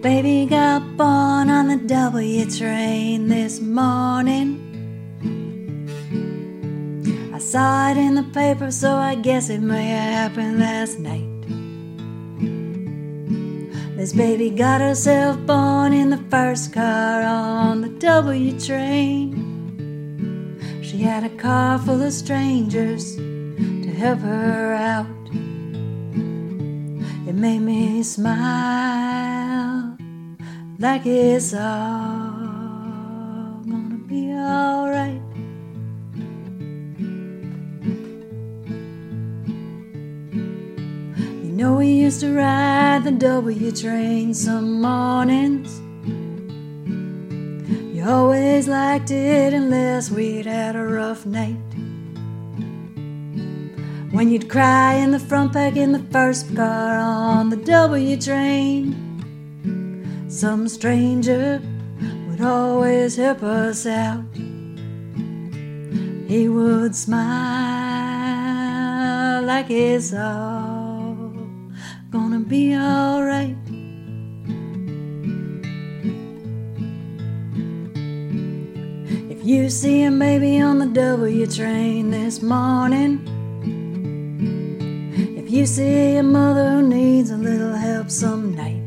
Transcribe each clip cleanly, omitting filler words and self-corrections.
Baby got born on the W train this morning. I saw it in the paper, so I guess it may have happened last night. This baby got herself born in the first car on the W train. She had a car full of strangers to help her out. It made me smile, like it's all gonna be alright. You know, we used to ride the W train some mornings. You always liked it unless we'd had a rough night. When you'd cry in the front pack in the first car on the W train, some stranger would always help us out. He would smile like it's all gonna be alright. If you see a baby on the W train this morning, if you see a mother who needs a little help some night,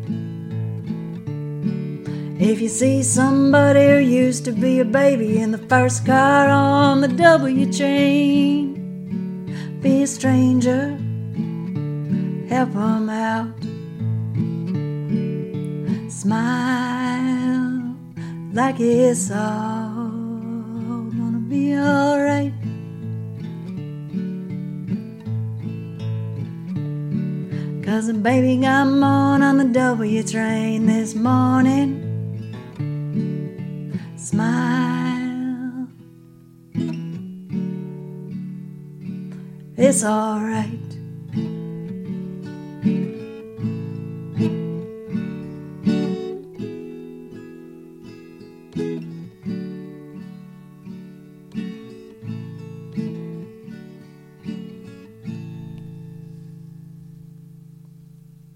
if you see somebody who used to be a baby in the first car on the W train, be a stranger, help them out. Smile like it's all gonna be alright. Cause a baby got born on the W train this morning. Smile, it's alright.